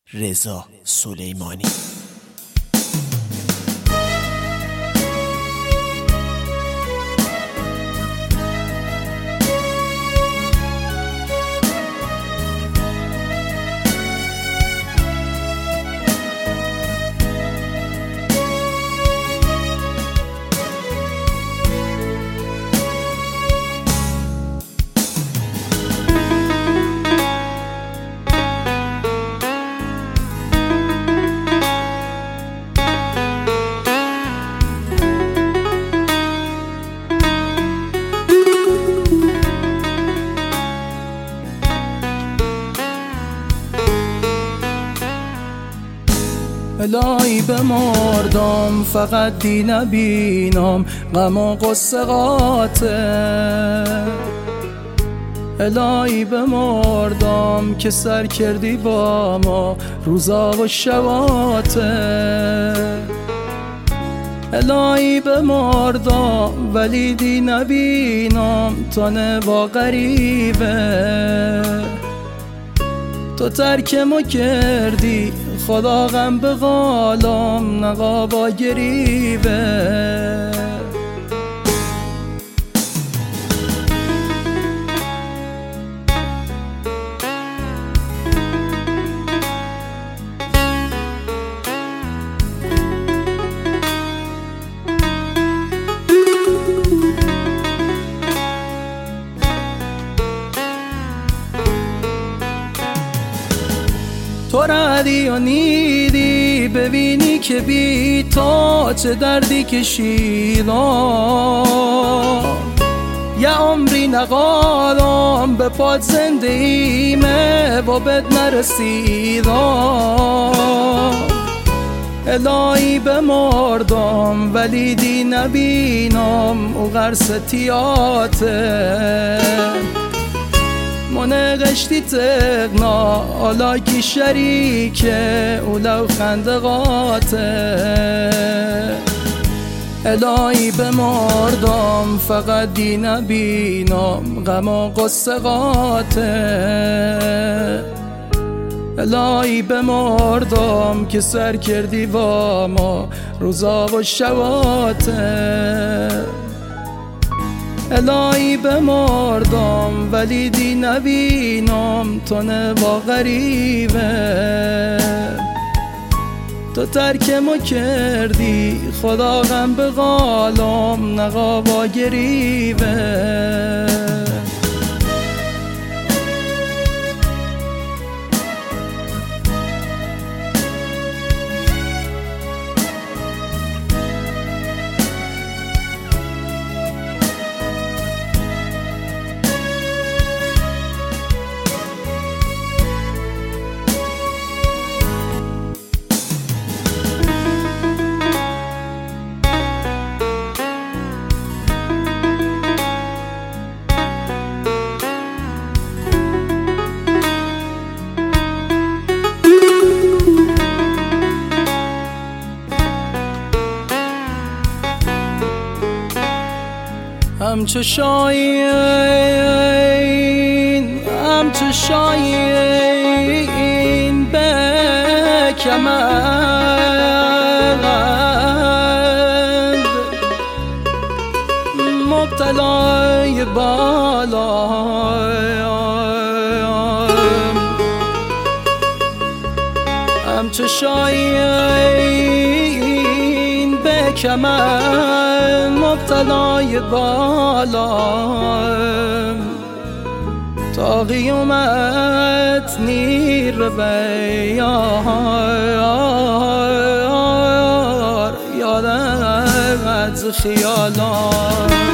رضا سلیمانی. الهی بمردم فقط دی نبینم غم و غصه قاطع. الهی بمردم که سر کردی با ما روزا و شباته. الهی بمردم ولی دی نبینم تنه با غریبه. تو ترکمو کردی خدا غم به قالم نقا با گریبه. تو ردی و نیدی ببینی که بی تو چه دردی کشیدم. یه عمری نقادم به پاد زنده ایمه و بد نرسیدم. الهی بمردم ولی دی نبینم او غرستیاته. منه قشتی تقنا حالا کی شریکه اولو خندقاته. الهی بمردم فقط دی نبینم غم و غصه قاطع. الهی بمردم که سر کردی با ما روزا و شباته. الهی بمردم ولی دی نبینم تنه با غریبه. تو ترکمو کردی خدا غم به قالم نقا با گریبه. همچو شاین به کمند مبتلای بالایم. همچو شاین به کمند مبتلای بالایم. تا قیامت نیر بیار یادم از خیالام.